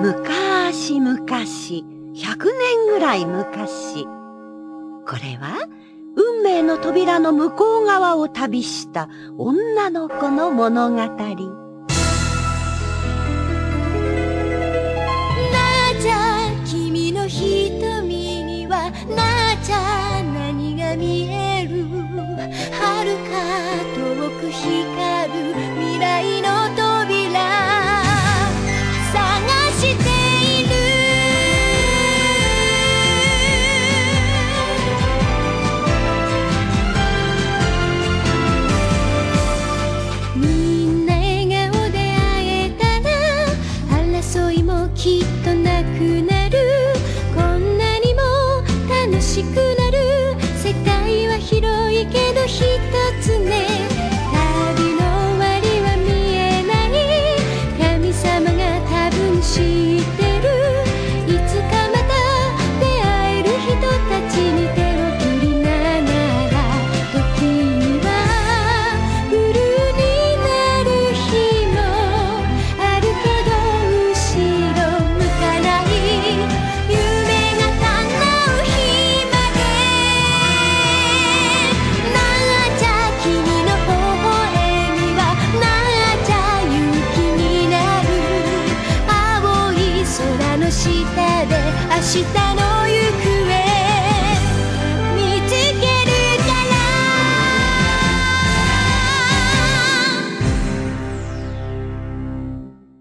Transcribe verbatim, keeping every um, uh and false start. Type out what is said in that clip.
むかしむかし、ひゃくねんぐらい昔、これは運命の扉の向こう側を旅した女の子の物語。なあちゃん、君の瞳にはなあちゃん、何が見える？遥か遠く光る未来の扉探している。みんな笑顔で会えたら争いもきっとなくなる。こんなにも楽しくなる。世界は広いけど一つね。旅の終わりは見えない。神様が多分知ってる。いつかまた出会える人たちに手を振りながら、時にはブルーになる日もあるけど後ろ向かない。夢が叶う日まで。なあちゃん、君の微笑みはなあちゃん、勇気になる。青い空の下で明日の行く